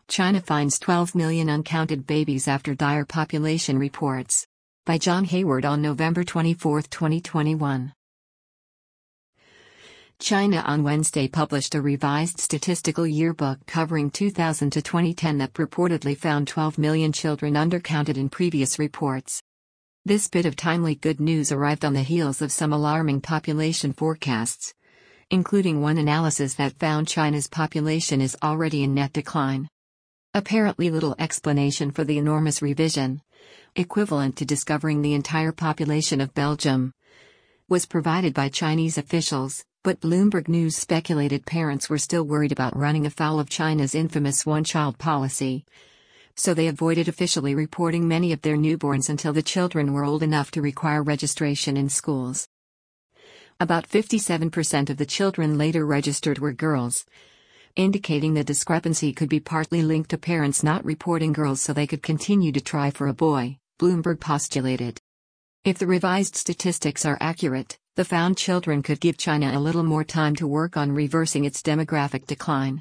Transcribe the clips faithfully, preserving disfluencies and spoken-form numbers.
China finds twelve million uncounted babies after dire population reports. By John Hayward on November twenty-fourth, twenty twenty-one. China on Wednesday published a revised statistical yearbook covering two thousand to twenty ten that purportedly found twelve million children undercounted in previous reports. This bit of timely good news arrived on the heels of some alarming population forecasts, including one analysis that found China's population is already in net decline. Apparently little explanation for the enormous revision, equivalent to discovering the entire population of Belgium, was provided by Chinese officials, but Bloomberg News speculated parents were still worried about running afoul of China's infamous one-child policy, so they avoided officially reporting many of their newborns until the children were old enough to require registration in schools. About fifty-seven percent of the children later registered were girls, indicating the discrepancy could be partly linked to parents not reporting girls so they could continue to try for a boy, Bloomberg postulated. If the revised statistics are accurate, the found children could give China a little more time to work on reversing its demographic decline.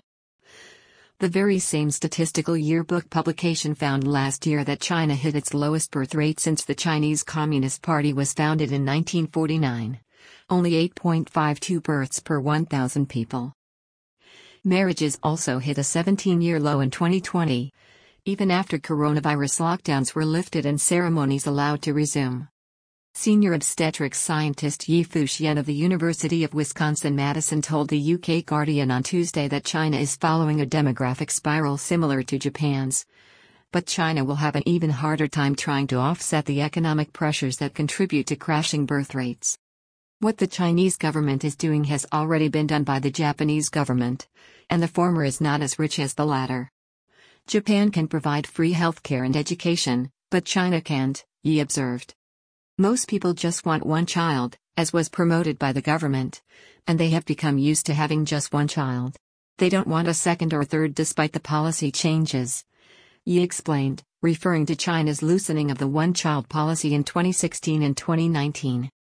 The very same statistical yearbook publication found last year that China hit its lowest birth rate since the Chinese Communist Party was founded in nineteen forty-nine, only eight point five two births per one thousand people. Marriages also hit a seventeen-year low in twenty twenty, even after coronavirus lockdowns were lifted and ceremonies allowed to resume. Senior obstetrics scientist Yi-Fu Xian of the University of Wisconsin-Madison told the U K Guardian on Tuesday that China is following a demographic spiral similar to Japan's, but China will have an even harder time trying to offset the economic pressures that contribute to crashing birth rates. What the Chinese government is doing has already been done by the Japanese government, and the former is not as rich as the latter. Japan can provide free healthcare and education, but China can't, Yi observed. Most people just want one child, as was promoted by the government, and they have become used to having just one child. They don't want a second or third despite the policy changes, Yi explained, referring to China's loosening of the one-child policy in twenty sixteen and twenty nineteen.